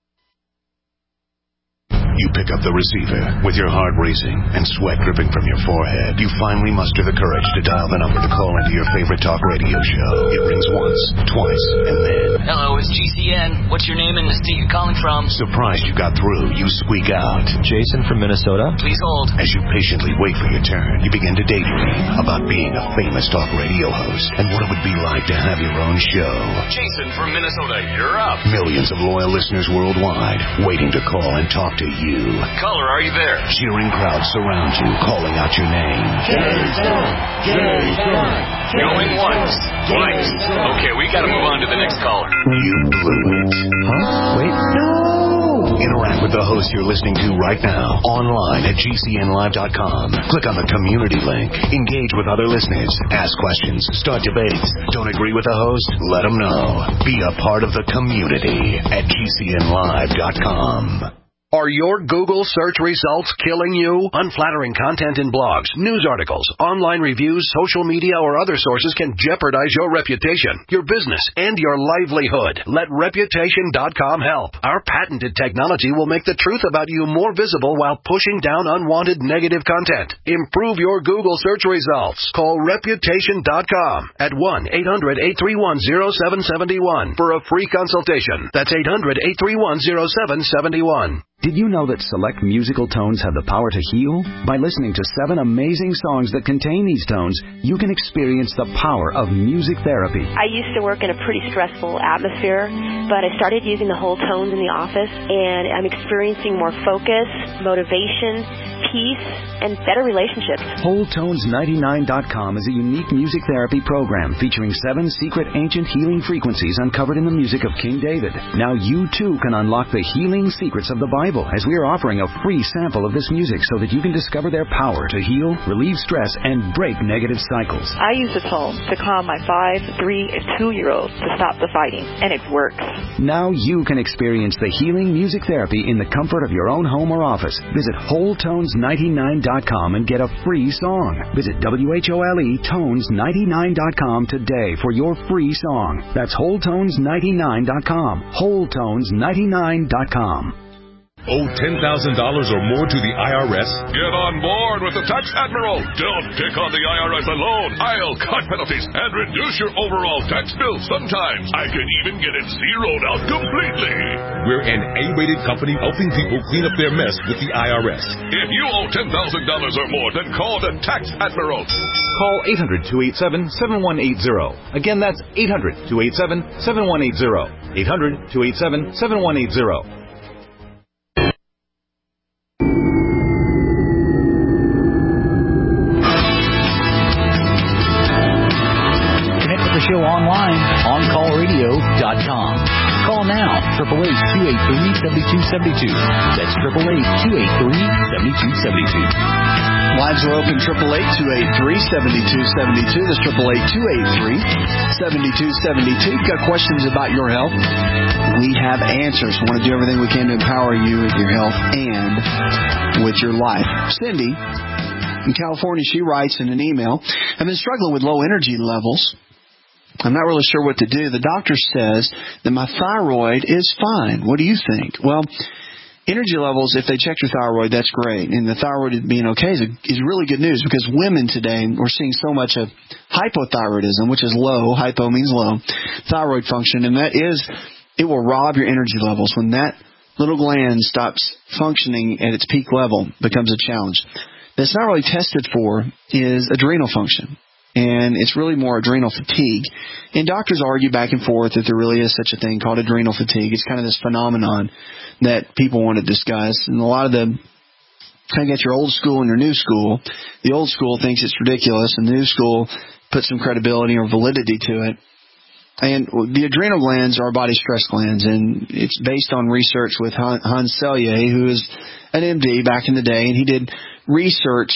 You pick up the receiver with your heart racing and sweat dripping from your forehead. You finally muster the courage to dial the number to call into your favorite talk radio show. It rings once, twice, and then... Hello, it's G C N. What's your name and the state you're calling from? Surprised you got through, you squeak out. Jason from Minnesota. Please hold. As you patiently wait for your turn, you begin to daydream about being a famous talk radio host and what it would be like to have your own show. Jason from Minnesota, you're up. Millions of loyal listeners worldwide waiting to call and talk to you. Caller, are you there? Cheering crowds surround you, calling out your name. Jason! Jason! Going once, twice. Okay, we gotta move on to the next caller. You blew it. Huh? Wait, no! Interact with the host you're listening to right now, online at G C N live dot com. Click on the community link. Engage with other listeners. Ask questions. Start debates. Don't agree with the host? Let them know. Be a part of the community at G C N live dot com. Are your Google search results killing you? Unflattering content in blogs, news articles, online reviews, social media, or other sources can jeopardize your reputation, your business, and your livelihood. Let Reputation dot com help. Our patented technology will make the truth about you more visible while pushing down unwanted negative content. Improve your Google search results. Call Reputation dot com at one eight hundred, eight three one, zero seven seven one for a free consultation. That's eight hundred, eight three one, zero seven seven one. Did you know that select musical tones have the power to heal? By listening to seven amazing songs that contain these tones, you can experience the power of music therapy. I used to work in a pretty stressful atmosphere, but I started using the whole tones in the office, and I'm experiencing more focus, motivation, peace, and better relationships. Whole Tones ninety-nine dot com is a unique music therapy program featuring seven secret ancient healing frequencies uncovered in the music of King David. Now you too can unlock the healing secrets of the Bible, as we are offering a free sample of this music so that you can discover their power to heal, relieve stress, and break negative cycles. I use the tone to calm my five, three, and two-year-olds to stop the fighting, and it works. Now you can experience the healing music therapy in the comfort of your own home or office. Visit Whole Tones tones ninety-nine dot com and get a free song. Visit W H O L E tones ninety-nine dot com today for your free song. That's whole tones ninety-nine dot com. whole tones ninety-nine dot com. Owe ten thousand dollars or more to the I R S? Get on board with the Tax Admiral. Don't take on the I R S alone. I'll cut penalties and reduce your overall tax bill. Sometimes I can even get it zeroed out completely. We're an A-rated company helping people clean up their mess with the I R S. If you owe ten thousand dollars or more, then call the Tax Admiral. Call eight hundred, two eight seven, seven one eight zero. Again, that's eight hundred, two eight seven, seven one eight zero. eight hundred, two eight seven, seven one eight zero. Show online, on call radio dot com. Call now, eight eight eight, two eight three, seven two seven two. That's eight eight eight, two eight three, seven two seven two. Lines are open, eight eight eight, two eight three, seven two seven two. That's eight eight eight, two eight three, seven two seven two. You've got questions about your health? We have answers. We want to do everything we can to empower you with your health and with your life. Cindy in California, she writes in an email, I've been struggling with low energy levels. I'm not really sure what to do. The doctor says that my thyroid is fine. What do you think? Well, energy levels, if they check your thyroid, that's great. And the thyroid being okay is, a, is really good news because women today, we're seeing so much of hypothyroidism, which is low. Hypo means low. Thyroid function. And that is, it will rob your energy levels. When that little gland stops functioning at its peak level, becomes a challenge. That's not really tested for is adrenal function. And it's really more adrenal fatigue. And doctors argue back and forth that there really is such a thing called adrenal fatigue. It's kind of this phenomenon that people want to discuss. And a lot of the, kind of got your old school and your new school. The old school thinks it's ridiculous, and the new school puts some credibility or validity to it. And the adrenal glands are our body's stress glands, and it's based on research with Hans Selye, who is an M D back in the day, and he did research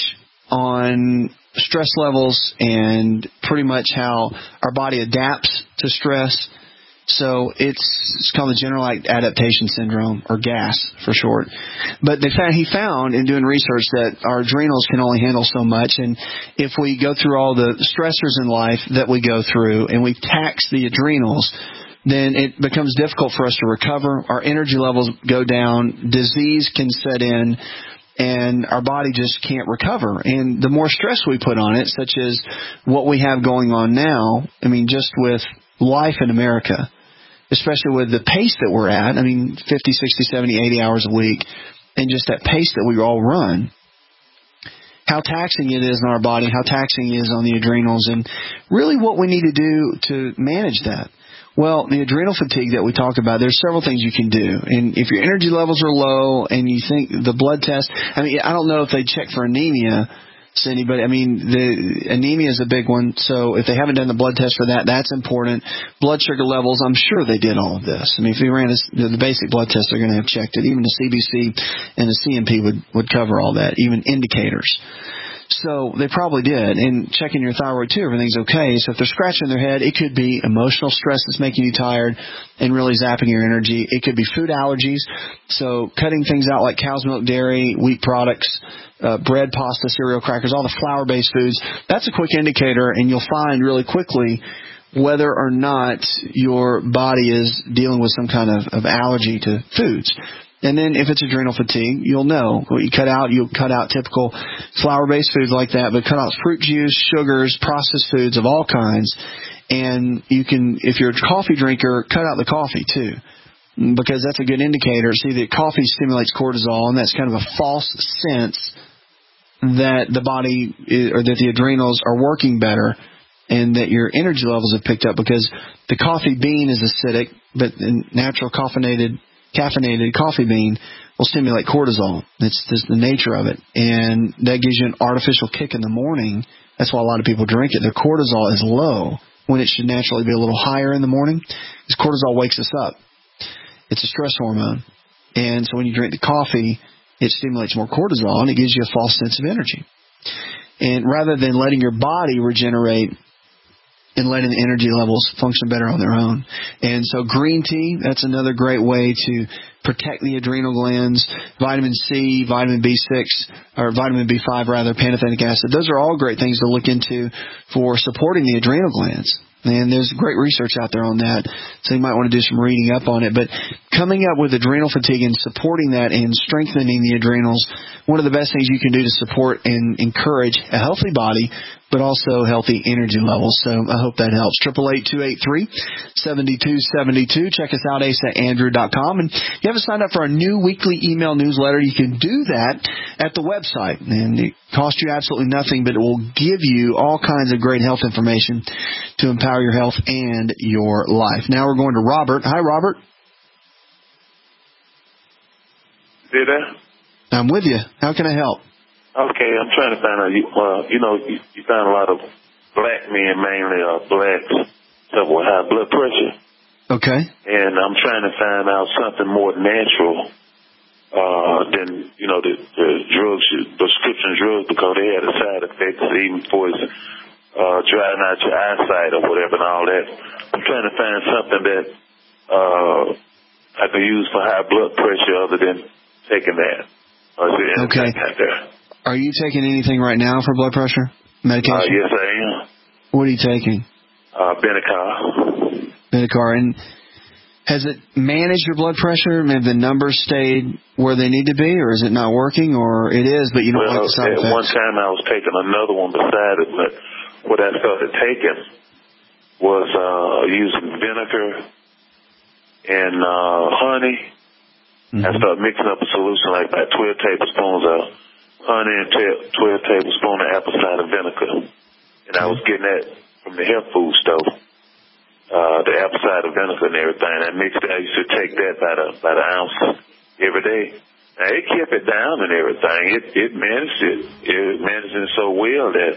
on stress levels and pretty much how our body adapts to stress. So it's, it's called the general adaptation syndrome, or GAS for short. But they found, he found in doing research that our adrenals can only handle so much, and if we go through all the stressors in life that we go through and we tax the adrenals, then it becomes difficult for us to recover. Our energy levels go down, disease can set in, and our body just can't recover. And the more stress we put on it, such as what we have going on now, I mean, just with life in America, especially with the pace that we're at, I mean, fifty, sixty, seventy, eighty hours a week, and just that pace that we all run, how taxing it is on our body, how taxing it is on the adrenals, and really what we need to do to manage that. Well, the adrenal fatigue that we talk about, there's several things you can do. And if your energy levels are low and you think the blood test, I mean, I don't know if they check for anemia, Cindy, but I mean, the anemia is a big one. So if they haven't done the blood test for that, that's important. Blood sugar levels, I'm sure they did all of this. I mean, if we ran this, the basic blood test, they're going to have checked it. Even the C B C and the C M P would, would cover all that, even indicators. So they probably did. And checking your thyroid, too, everything's okay. So if they're scratching their head, it could be emotional stress that's making you tired and really zapping your energy. It could be food allergies. So cutting things out like cow's milk, dairy, wheat products, uh, bread, pasta, cereal, crackers, all the flour-based foods. That's a quick indicator, and you'll find really quickly whether or not your body is dealing with some kind of, of allergy to foods. And then if it's adrenal fatigue, you'll know. What you cut out, you'll cut out typical flour-based foods like that, but cut out fruit juice, sugars, processed foods of all kinds. And you can, if you're a coffee drinker, cut out the coffee too, because that's a good indicator. See, that coffee stimulates cortisol, and that's kind of a false sense that the body is, or that the adrenals are working better and that your energy levels have picked up, because the coffee bean is acidic, but the natural caffeinated caffeinated coffee bean will stimulate cortisol. It's just the nature of it. And that gives you an artificial kick in the morning. That's why a lot of people drink it. Their cortisol is low when it should naturally be a little higher in the morning, because cortisol wakes us up. It's a stress hormone. And so when you drink the coffee, it stimulates more cortisol, and it gives you a false sense of energy. And rather than letting your body regenerate and letting the energy levels function better on their own. And so green tea, that's another great way to protect the adrenal glands. Vitamin C, vitamin B six, or vitamin B five rather, pantothenic acid. Those are all great things to look into for supporting the adrenal glands. And there's great research out there on that, so you might want to do some reading up on it. But coming up with adrenal fatigue and supporting that and strengthening the adrenals, one of the best things you can do to support and encourage a healthy body, but also healthy energy levels. So I hope that helps. triple eight, two eight three, seven two seven two. Check us out, ace at andrew dot com. And if you haven't signed up for our new weekly email newsletter, you can do that at the website. And it costs you absolutely nothing, but it will give you all kinds of great health information to empower your health and your life. Now we're going to Robert. Hi, Robert. You there? I'm with you. How can I help? Okay, I'm trying to find out, you, uh, you know, you, you find a lot of black men, mainly uh, blacks, that with high blood pressure. Okay. And I'm trying to find out something more natural uh, than, you know, the, the drugs, prescription drugs, because they had a side effects even for its uh, drying out your eyesight or whatever and all that. I'm trying to find something that uh, I can use for high blood pressure other than taking that. Okay. Are you taking anything right now for blood pressure medication? Uh, yes, I am. What are you taking? Uh, Benicar. Benicar. And has it managed your blood pressure? Have the numbers stayed where they need to be, or is it not working, or it is, but you don't well, like the side at effects? One time I was taking another one beside it, but what I started taking was uh, using vinegar and uh, honey. Mm-hmm. I started mixing up a solution like about twelve tablespoons of honey and twelve tablespoons of apple cider vinegar. And I was getting that from the health food store, uh, the apple cider vinegar and everything. I mixed it. I used to take that by the, by the ounce every day. Now, it kept it down and everything. It, it managed it. It managed it so well that,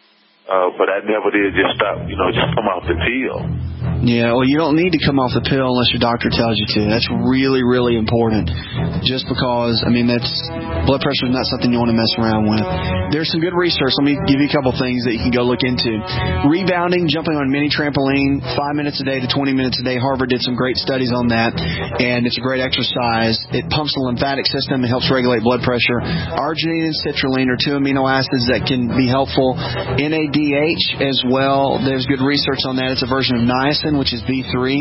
uh, but I never did just stop, you know, just come off the pill. Yeah, well, you don't need to come off the pill unless your doctor tells you to. That's really, really important. Just because, I mean, that's blood pressure is not something you want to mess around with. There's some good research. Let me give you a couple things that you can go look into. Rebounding, jumping on mini trampoline, five minutes a day to twenty minutes a day. Harvard did some great studies on that, and it's a great exercise. It pumps the lymphatic system. It helps regulate blood pressure. Arginine and citrulline are two amino acids that can be helpful. N A D H as well. There's good research on that. It's a version of niacin, which is B three.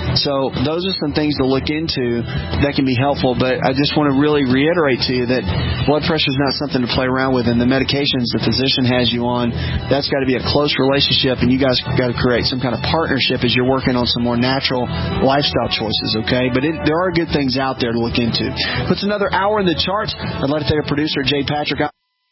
So those are some things to look into that can be helpful. But I just want to really reiterate to you that blood pressure is not something to play around with. And the medications the physician has you on, that's got to be a close relationship. And you guys got to create some kind of partnership as you're working on some more natural lifestyle choices, okay? But it, there are good things out there to look into. Puts another hour in the charts. I'd like to thank our producer, Jay Patrick.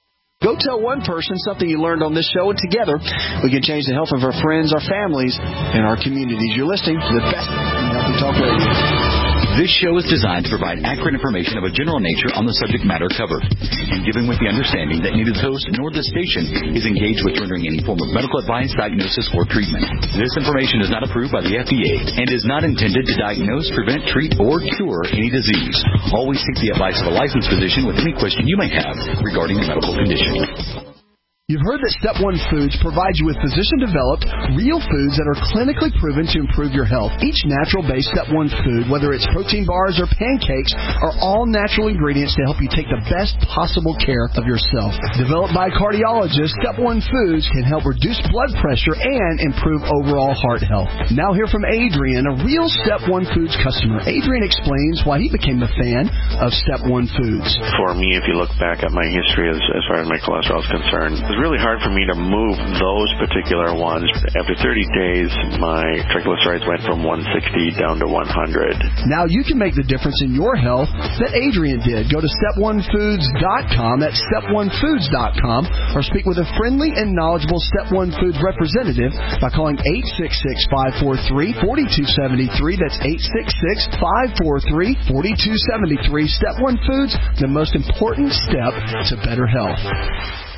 Go tell one person something you learned on this show, and together we can change the health of our friends, our families, and our communities. You're listening to the best in Healthy Talk Radio. This show is designed to provide accurate information of a general nature on the subject matter covered, and given with the understanding that neither the host nor the station is engaged with rendering any form of medical advice, diagnosis, or treatment. This information is not approved by the F D A and is not intended to diagnose, prevent, treat, or cure any disease. Always seek the advice of a licensed physician with any question you may have regarding a medical condition. You've heard that Step One Foods provides you with physician-developed, real foods that are clinically proven to improve your health. Each natural-based Step One food, whether it's protein bars or pancakes, are all natural ingredients to help you take the best possible care of yourself. Developed by cardiologists, Step One Foods can help reduce blood pressure and improve overall heart health. Now hear from Adrian, a real Step One Foods customer. Adrian explains why he became a fan of Step One Foods. For me, if you look back at my history as, as far as my cholesterol is concerned, really hard for me to move those particular ones. After thirty days, my triglycerides went from one sixty down to one hundred. Now you can make the difference in your health that Adrian did. Go to step one foods dot com. That's step one foods dot com. Or speak with a friendly and knowledgeable Step One Foods representative by calling eight six six, five four three, four two seven three. That's eight six six, five four three, four two seven three. Step One Foods, the most important step to better health.